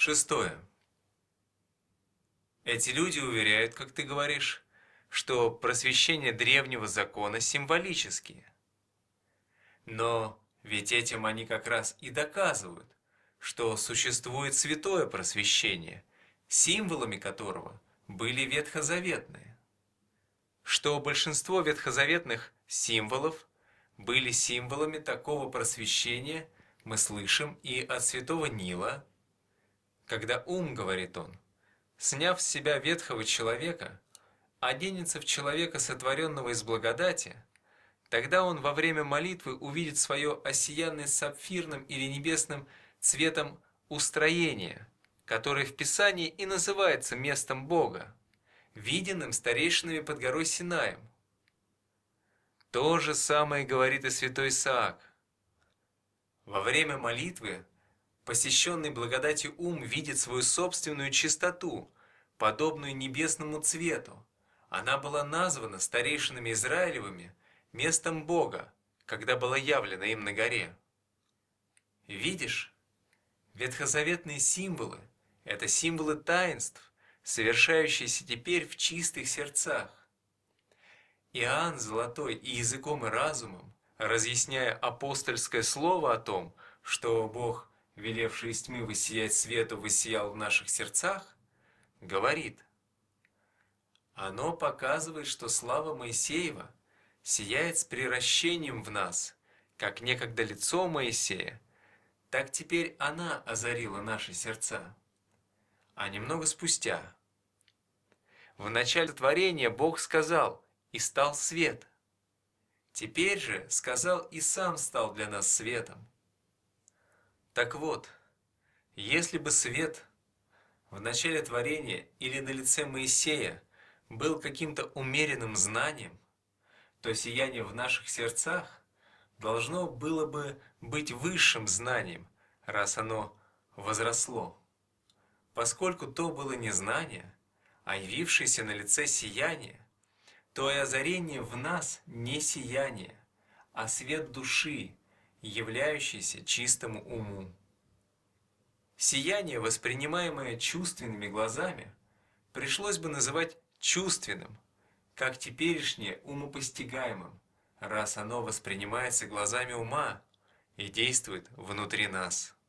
Шестое. Эти люди уверяют, как ты говоришь, что просвещение древнего закона символические. Но ведь этим они как раз и доказывают, что существует святое просвещение, символами которого были ветхозаветные. Что большинство ветхозаветных символов были символами такого просвещения, мы слышим и от святого Нила, когда говорит он, сняв с себя ветхого человека, оденется в человека, сотворенного из благодати, тогда он во время молитвы увидит свое осиянное сапфирным или небесным цветом устроение, которое в Писании и называется местом Бога, виденным старейшинами под горой Синаем. То же самое говорит и святой Исаак. Во время молитвы посещенный благодатью видит свою собственную чистоту, подобную небесному цвету. Она была названа старейшинами Израилевыми местом Бога, когда была явлена им на горе. Видишь, ветхозаветные символы – это символы таинств, совершающиеся теперь в чистых сердцах. Иоанн Золотой и языком и разумом, разъясняя апостольское слово о том, что Бог, велевший из тьмы воссиять свету, воссиял в наших сердцах, говорит: оно показывает, что слава Моисеева сияет с приращением в нас, как некогда лицо Моисея, так теперь она озарила наши сердца. А немного спустя: в начале творения Бог сказал, и стал свет. Теперь же сказал, и сам стал для нас светом. Так вот, если бы свет в начале творения или на лице Моисея был каким-то умеренным знанием, то сияние в наших сердцах должно было бы быть высшим знанием, раз оно возросло. Поскольку то было не знание, а явившееся на лице сияние, то и озарение в нас не сияние, а свет души, являющийся чистому уму. Сияние, воспринимаемое чувственными глазами, пришлось бы называть чувственным, как теперешнее умопостигаемым, раз оно воспринимается глазами ума и действует внутри нас.